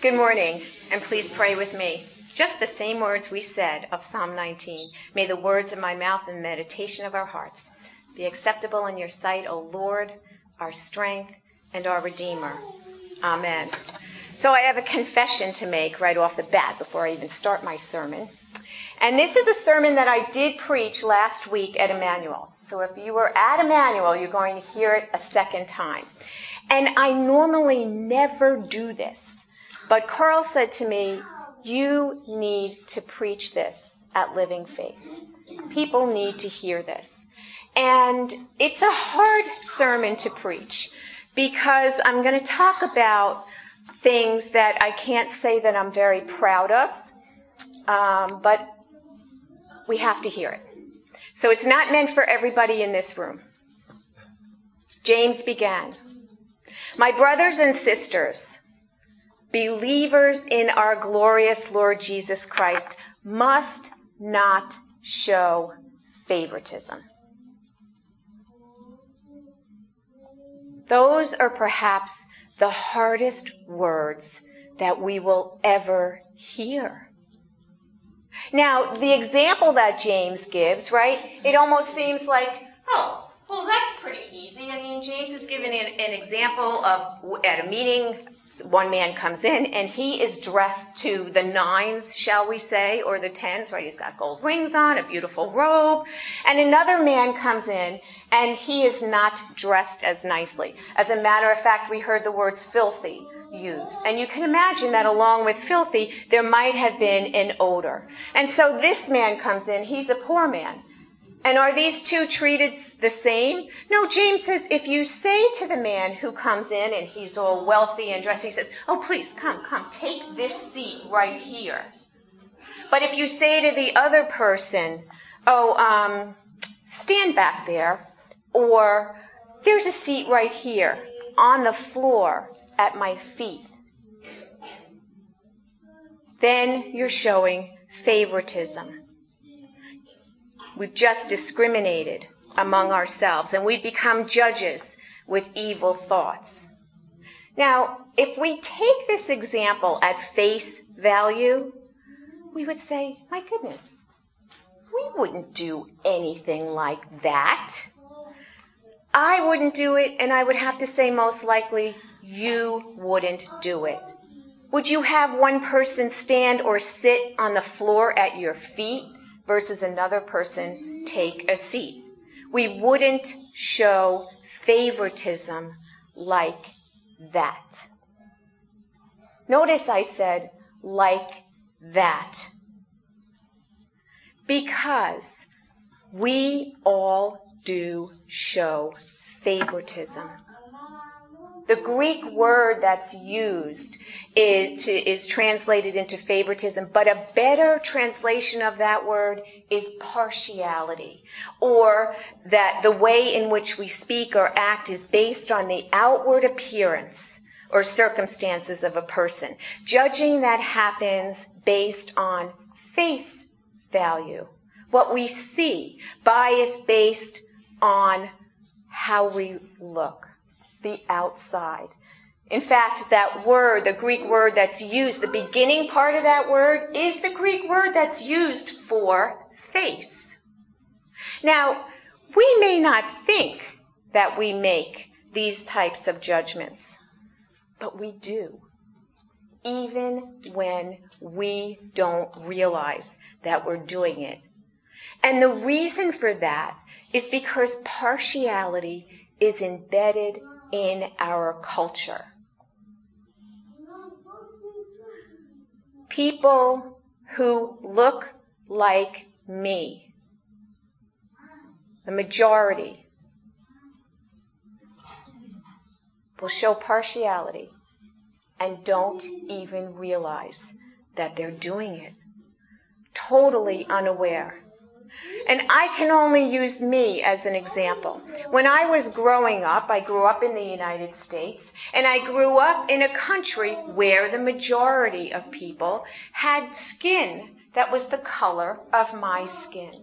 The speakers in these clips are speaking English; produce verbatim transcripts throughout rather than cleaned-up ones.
Good morning, and please pray with me. Just the same words we said of Psalm nineteen. May the words of my mouth and the meditation of our hearts be acceptable in your sight, O Lord, our strength and our Redeemer. Amen. So I have a confession to make right off the bat before I even start my sermon. And this is a sermon that I did preach last week at Emmanuel. So if you were at Emmanuel, you're going to hear it a second time. And I normally never do this. But Carl said to me, you need to preach this at Living Faith. People need to hear this. And it's a hard sermon to preach because I'm going to talk about things that I can't say that I'm very proud of, um, but we have to hear it. So it's not meant for everybody in this room. James began, "My brothers and sisters, believers in our glorious Lord Jesus Christ must not show favoritism." Those are perhaps the hardest words that we will ever hear. Now, the example that James gives, right, it almost seems like, oh, well, that's pretty easy. I mean, James is giving an, an example of at a meeting, one man comes in and he is dressed to the nines, shall we say, or the tens, right? He's got gold rings on, a beautiful robe. And another man comes in and he is not dressed as nicely. As a matter of fact, we heard the words filthy used. And you can imagine that along with filthy, there might have been an odor. And so this man comes in, he's a poor man. And are these two treated the same? No, James says if you say to the man who comes in and he's all wealthy and dressed, he says, oh, please, come, come, take this seat right here. But if you say to the other person, oh, um, stand back there, or there's a seat right here on the floor at my feet, then you're showing favoritism. We've just discriminated among ourselves, and we've become judges with evil thoughts. Now, if we take this example at face value, we would say, my goodness, we wouldn't do anything like that. I wouldn't do it, and I would have to say most likely you wouldn't do it. Would you have one person stand or sit on the floor at your feet versus another person take a seat? We wouldn't show favoritism like that. Notice I said like that. Because we all do show favoritism. The Greek word that's used is, is translated into favoritism, but a better translation of that word is partiality, or that the way in which we speak or act is based on the outward appearance or circumstances of a person. Judging that happens based on face value, what we see, bias based on how we look, the outside. In fact, that word, the Greek word that's used, the beginning part of that word is the Greek word that's used for face. Now, we may not think that we make these types of judgments, but we do, even when we don't realize that we're doing it. And the reason for that is because partiality is embedded in our culture. People who look like me, the majority, will show partiality and don't even realize that they're doing it, totally unaware. And I can only use me as an example. When I was growing up, I grew up in the United States, and I grew up in a country where the majority of people had skin that was the color of my skin.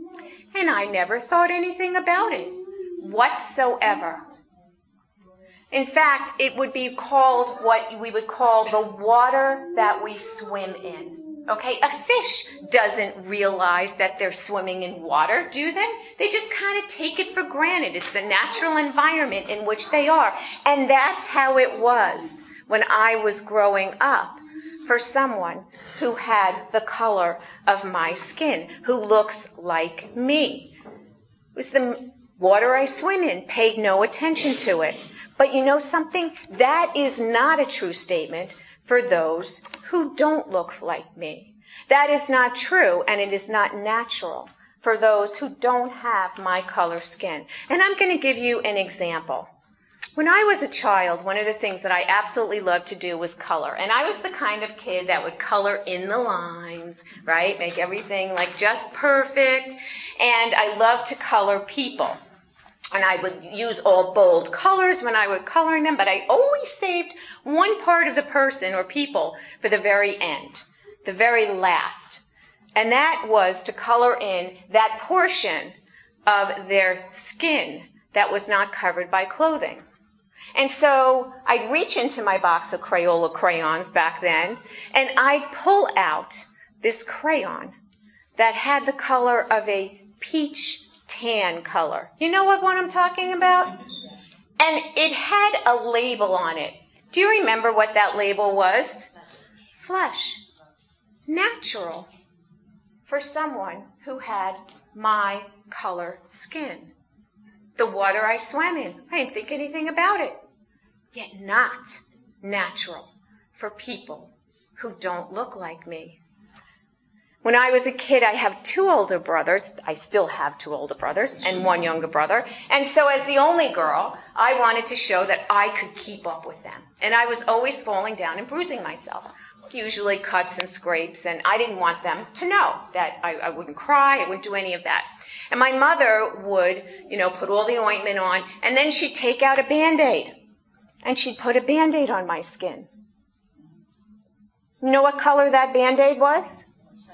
And I never thought anything about it whatsoever. In fact, it would be called what we would call the water that we swim in. Okay, a fish doesn't realize that they're swimming in water, do they? They just kind of take it for granted. It's the natural environment in which they are. And that's how it was when I was growing up for someone who had the color of my skin, who looks like me. It was the water I swim in, paid no attention to it. But you know something? That is not a true statement for those who don't look like me. That is not true, and it is not natural for those who don't have my color skin. And I'm going to give you an example. When I was a child, one of the things that I absolutely loved to do was color. And I was the kind of kid that would color in the lines, right? Make everything like just perfect. And I loved to color people. And I would use all bold colors when I would coloring them, but I always saved one part of the person or people for the very end, the very last. And that was to color in that portion of their skin that was not covered by clothing. And so I'd reach into my box of Crayola crayons back then, and I'd pull out this crayon that had the color of a peach tan color. You know what one I'm talking about? And it had a label on it. Do you remember what that label was? Flesh. Natural. For someone who had my color skin. The water I swam in. I didn't think anything about it. Yet not natural for people who don't look like me. When I was a kid, I have two older brothers. I still have two older brothers and one younger brother. And so as the only girl, I wanted to show that I could keep up with them. And I was always falling down and bruising myself, usually cuts and scrapes. And I didn't want them to know that I, I wouldn't cry, I wouldn't do any of that. And my mother would, you know, put all the ointment on, and then she'd take out a Band-Aid. And she'd put a Band-Aid on my skin. You know what color that Band-Aid was?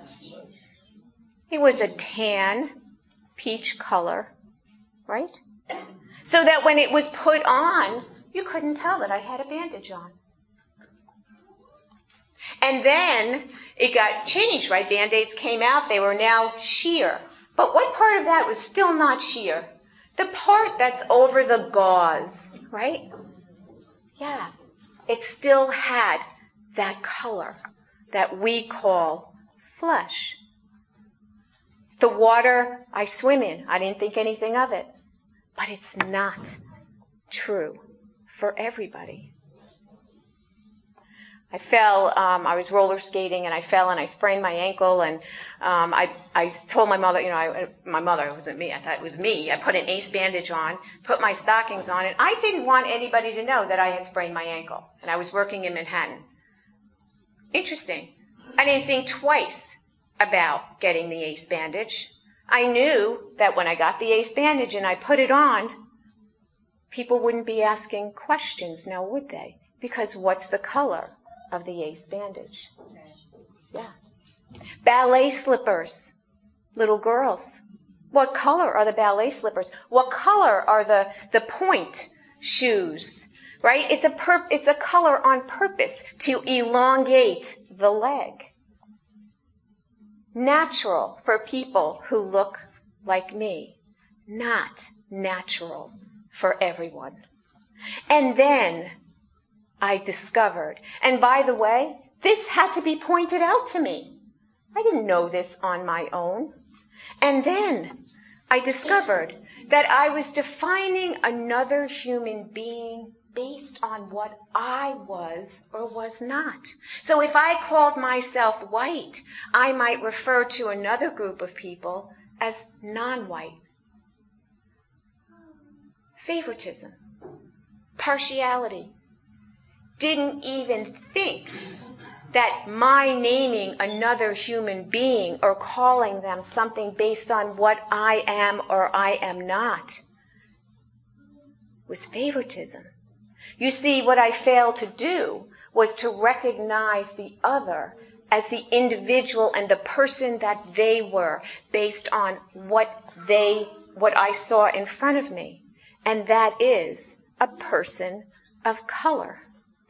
It was a tan, peach color, right? So that when it was put on, you couldn't tell that I had a bandage on. And then it got changed, right? Band-Aids came out. They were now sheer. But what part of that was still not sheer? The part that's over the gauze, right? Yeah, it still had that color that we call flesh. It's the water I swim in. I didn't think anything of it. But it's not true for everybody. I fell, um, I was roller skating, and I fell, and I sprained my ankle, and um, I, I told my mother, you know, I, my mother, it wasn't me, I thought it was me. I put an ace bandage on, put my stockings on, and I didn't want anybody to know that I had sprained my ankle, and I was working in Manhattan. Interesting. I didn't think twice about getting the ace bandage. I knew that when I got the ace bandage and I put it on, people wouldn't be asking questions, now would they? Because what's the color of the ace bandage? Yeah. Ballet slippers. Little girls. What color are the ballet slippers? What color are the, the point shoes? Right? It's a pur- it's a color on purpose to elongate the leg. Natural for people who look like me. Not natural for everyone. And then I discovered, and by the way, this had to be pointed out to me. I didn't know this on my own. And then I discovered that I was defining another human being based on what I was or was not. So if I called myself white, I might refer to another group of people as non-white. Favoritism, partiality. Didn't even think that my naming another human being or calling them something based on what I am or I am not was favoritism. You see, what I failed to do was to recognize the other as the individual and the person that they were based on what they, what I saw in front of me. And that is a person of color.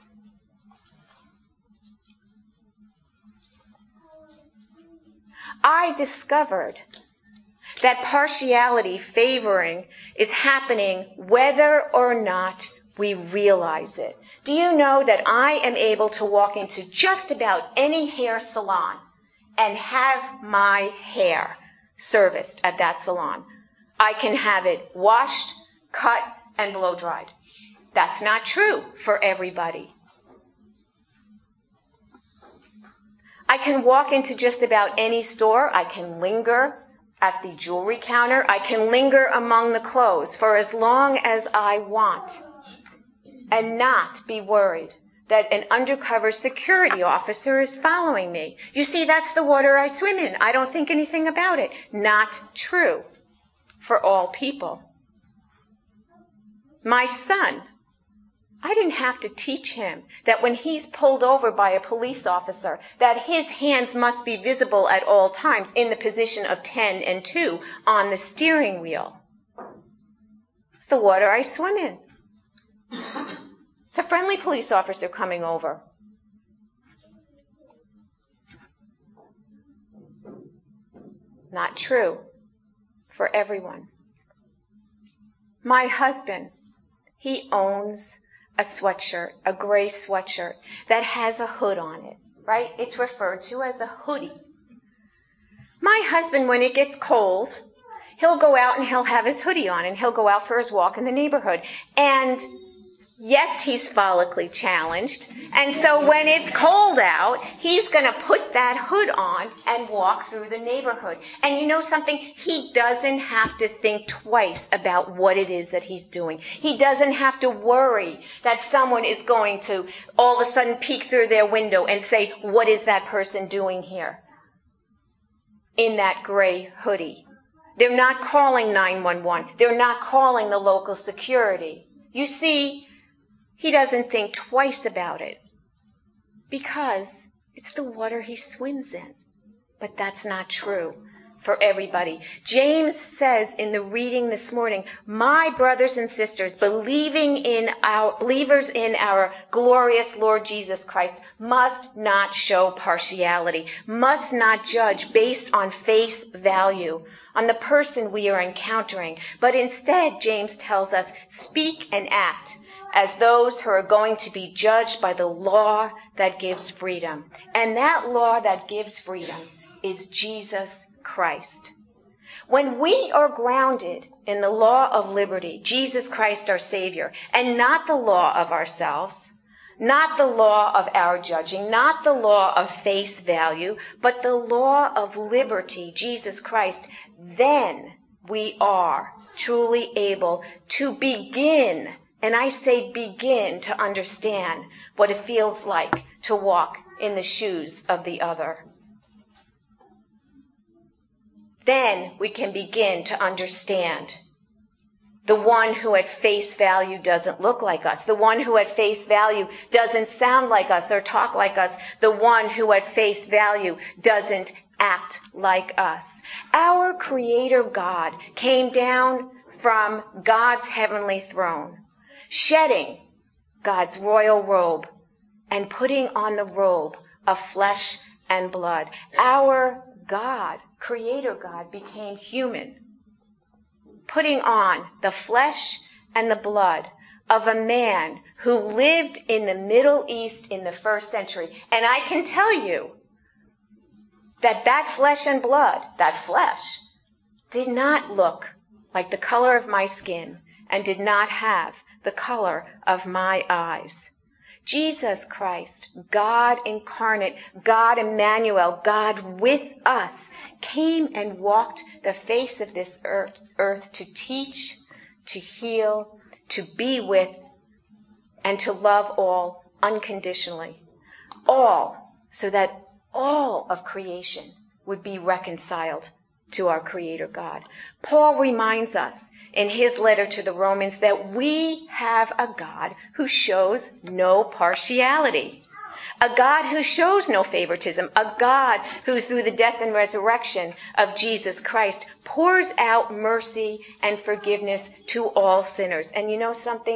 I discovered that partiality, favoring, is happening whether or not we realize it. Do you know that I am able to walk into just about any hair salon and have my hair serviced at that salon? I can have it washed, cut, and blow dried. That's not true for everybody. I can walk into just about any store. I can linger at the jewelry counter. I can linger among the clothes for as long as I want and not be worried that an undercover security officer is following me. You see, that's the water I swim in. I don't think anything about it. Not true for all people. My son, I didn't have to teach him that when he's pulled over by a police officer, that his hands must be visible at all times in the position of ten and two on the steering wheel. It's the water I swim in. It's a friendly police officer coming over. Not true for everyone. My husband, he owns a sweatshirt, a gray sweatshirt that has a hood on it, right? It's referred to as a hoodie. My husband, when it gets cold, he'll go out and he'll have his hoodie on and he'll go out for his walk in the neighborhood. And yes, he's follically challenged. And so when it's cold out, he's going to put that hood on and walk through the neighborhood. And you know something? He doesn't have to think twice about what it is that he's doing. He doesn't have to worry that someone is going to all of a sudden peek through their window and say, what is that person doing here in that gray hoodie? They're not calling nine one one. They're not calling the local security. You see, he doesn't think twice about it because it's the water he swims in. But that's not true for everybody. James says in the reading this morning, my brothers and sisters, believing in our believers in our glorious Lord Jesus Christ, must not show partiality, must not judge based on face value, on the person we are encountering, but instead, James tells us, speak and act as those who are going to be judged by the law that gives freedom. And that law that gives freedom is Jesus Christ. When we are grounded in the law of liberty, Jesus Christ our Savior, and not the law of ourselves, not the law of our judging, not the law of face value, but the law of liberty, Jesus Christ, then we are truly able to begin, and I say begin, to understand what it feels like to walk in the shoes of the other. Then we can begin to understand the one who at face value doesn't look like us, the one who at face value doesn't sound like us or talk like us, the one who at face value doesn't act like us. Our Creator God came down from God's heavenly throne, shedding God's royal robe and putting on the robe of flesh and blood. Our God, Creator God, became human, putting on the flesh and the blood of a man who lived in the Middle East in the first century. And I can tell you that that flesh and blood, that flesh, did not look like the color of my skin and did not have the color of my eyes. Jesus Christ, God incarnate, God Emmanuel, God with us, came and walked the face of this earth, earth to teach, to heal, to be with, and to love all unconditionally. All, so that all of creation would be reconciled to our Creator God. Paul reminds us in his letter to the Romans that we have a God who shows no partiality, a God who shows no favoritism, a God who through the death and resurrection of Jesus Christ pours out mercy and forgiveness to all sinners. And you know something?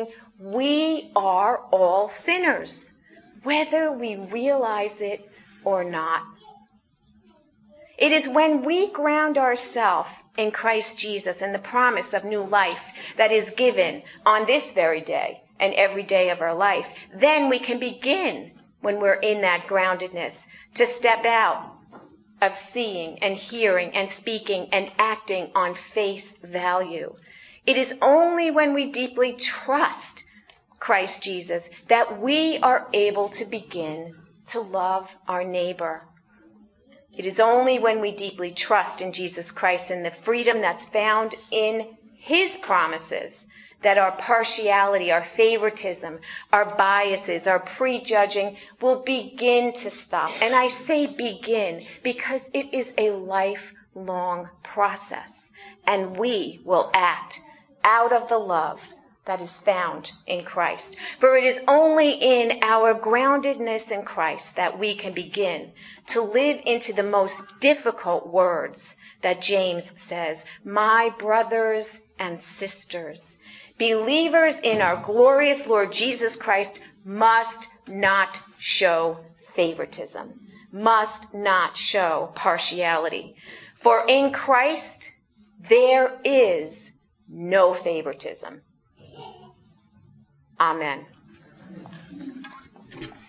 we are all sinners, whether we realize it or not. It is when we ground ourselves in Christ Jesus and the promise of new life that is given on this very day and every day of our life, then we can begin, when we're in that groundedness, to step out of seeing and hearing and speaking and acting on face value. It is only when we deeply trust Christ Jesus that we are able to begin to love our neighbor. It is only when we deeply trust in Jesus Christ and the freedom that's found in his promises that our partiality, our favoritism, our biases, our prejudging will begin to stop. And I say begin because it is a lifelong process, and we will act out of the love that is found in Christ. For it is only in our groundedness in Christ that we can begin to live into the most difficult words that James says, my brothers and sisters. Believers in our glorious Lord Jesus Christ must not show favoritism, must not show partiality. For in Christ there is no favoritism. Amen.